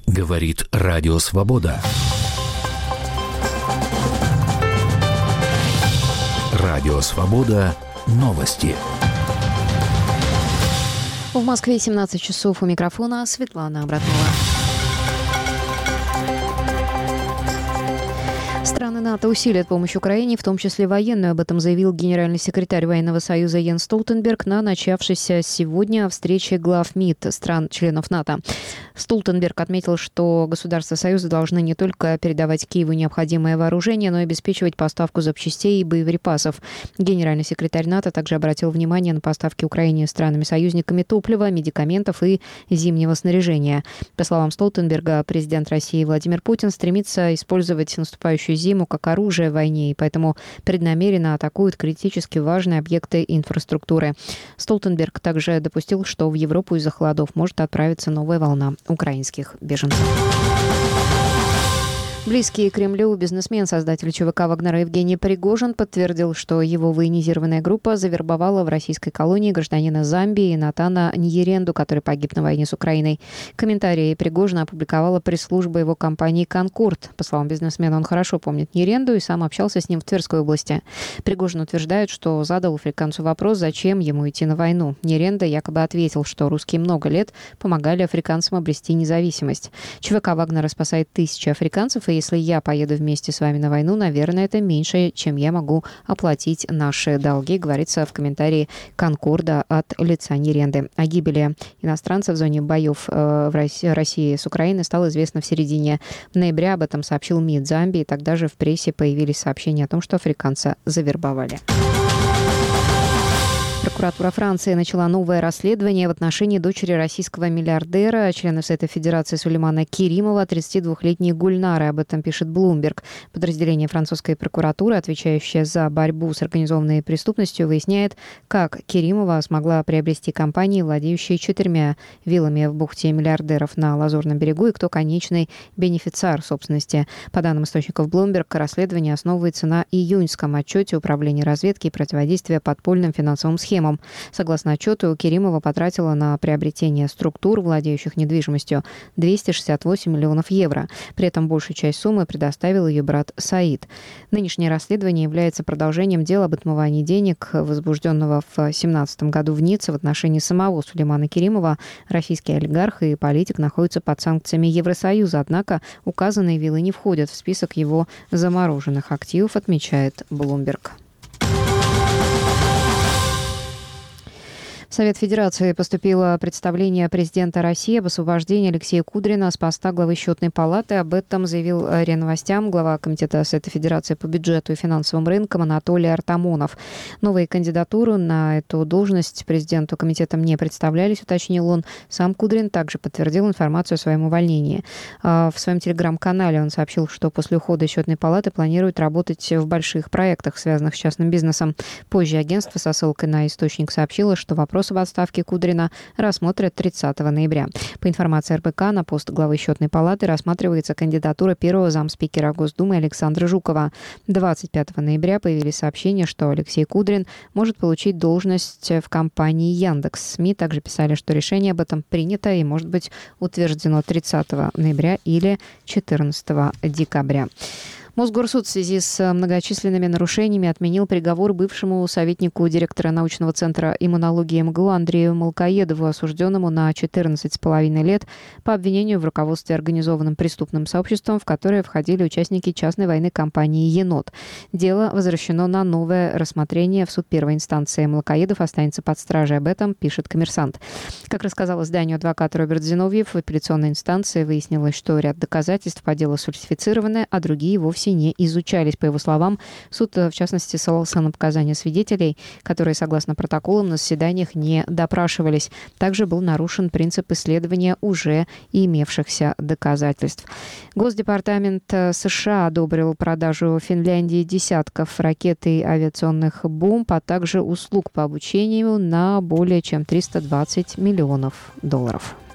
Говорит Радио Свобода. Радио Свобода. Новости. В Москве 17 часов. У микрофона Светлана Абратнова. Страны НАТО усилят помощь Украине, в том числе военную. Об этом заявил генеральный секретарь Военного союза Йенс Столтенберг на начавшейся сегодня встрече глав МИД стран-членов НАТО. Столтенберг отметил, что государства Союза должны не только передавать Киеву необходимое вооружение, но и обеспечивать поставку запчастей и боеприпасов. Генеральный секретарь НАТО также обратил внимание на поставки Украине странами-союзниками топлива, медикаментов и зимнего снаряжения. По словам Столтенберга, президент России Владимир Путин стремится использовать наступающую зиму как оружие в войне, и поэтому преднамеренно атакует критически важные объекты инфраструктуры. Столтенберг также допустил, что в Европу из-за холодов может отправиться новая волна украинских беженцев. Близкий к Кремлю бизнесмен, создатель ЧВК Вагнера Евгений Пригожин подтвердил, что его военизированная группа завербовала в российской колонии гражданина Замбии Натана Ньеренду, который погиб на войне с Украиной. Комментарии Пригожина опубликовала пресс-служба его компании «Конкорд». По словам бизнесмена, он хорошо помнит Ньеренду и сам общался с ним в Тверской области. Пригожин утверждает, что задал африканцу вопрос, зачем ему идти на войну. Ньеренда якобы ответил, что русские много лет помогали африканцам обрести независимость. ЧВК Вагнера спасает тысячи африканцев, и если я поеду вместе с вами на войну, наверное, это меньше, чем я могу оплатить наши долги, говорится в комментарии «Конкорда» от лица Ньеренды. О гибели иностранцев в зоне боев в России с Украиной стало известно в середине ноября. Об этом сообщил МИД Замбии. Тогда же в прессе появились сообщения о том, что африканца завербовали. Прокуратура Франции начала новое расследование в отношении дочери российского миллиардера, члена Совета Федерации Сулеймана Керимова, 32-летней Гульнары. Об этом пишет Bloomberg. Подразделение французской прокуратуры, отвечающее за борьбу с организованной преступностью, выясняет, как Керимова смогла приобрести компании, владеющие 4 виллами в бухте миллиардеров на Лазурном берегу, и кто конечный бенефициар собственности. По данным источников Bloomberg, расследование основывается на июньском отчете Управления разведки и противодействия подпольным финансовым схемам. Согласно отчету, Керимова потратила на приобретение структур, владеющих недвижимостью, 268 миллионов евро. При этом большую часть суммы предоставил ее брат Саид. Нынешнее расследование является продолжением дела об отмывании денег, возбужденного в 2017 году в Ницце в отношении самого Сулеймана Керимова. Российский олигарх и политик находится под санкциями Евросоюза, однако указанные виллы не входят в список его замороженных активов, отмечает Bloomberg. В Совет Федерации поступило представление президента России об освобождении Алексея Кудрина с поста главы Счетной палаты. Об этом заявил РИА Новостям глава Комитета Совета Федерации по бюджету и финансовым рынкам Анатолий Артамонов. Новые кандидатуры на эту должность президенту комитетом не представлялись, уточнил он. Сам Кудрин также подтвердил информацию о своем увольнении. В своем телеграм-канале он сообщил, что после ухода из Счетной палаты планирует работать в больших проектах, связанных с частным бизнесом. Позже агентство со ссылкой на источник сообщило, что вопрос об отставке Кудрина рассмотрят 30 ноября. По информации РБК, на пост главы Счетной палаты рассматривается кандидатура первого замспикера Госдумы Александра Жукова. 25 ноября появились сообщения, что Алексей Кудрин может получить должность в компании Яндекс. СМИ также писали, что решение об этом принято и может быть утверждено 30 ноября или 14 декабря. Мосгорсуд в связи с многочисленными нарушениями отменил приговор бывшему советнику директора научного центра иммунологии МГУ Андрею Малкоедову, осужденному на 14,5 лет по обвинению в руководстве организованным преступным сообществом, в которое входили участники частной военной компании «Енот». Дело возвращено на новое рассмотрение в суд первой инстанции. Малкоедов останется под стражей. Об этом пишет «Коммерсант». Как рассказал изданию адвокат Роберт Зиновьев, в апелляционной инстанции выяснилось, что ряд доказательств по делу сфальсифицированы, а другие вовсе не изучались. По его словам, суд, в частности, ссылался на показания свидетелей, которые, согласно протоколам, на заседаниях не допрашивались. Также был нарушен принцип исследования уже имевшихся доказательств. Госдепартамент США одобрил продажу Финляндии десятков ракет и авиационных бомб, а также услуг по обучению на более чем $320 миллионов.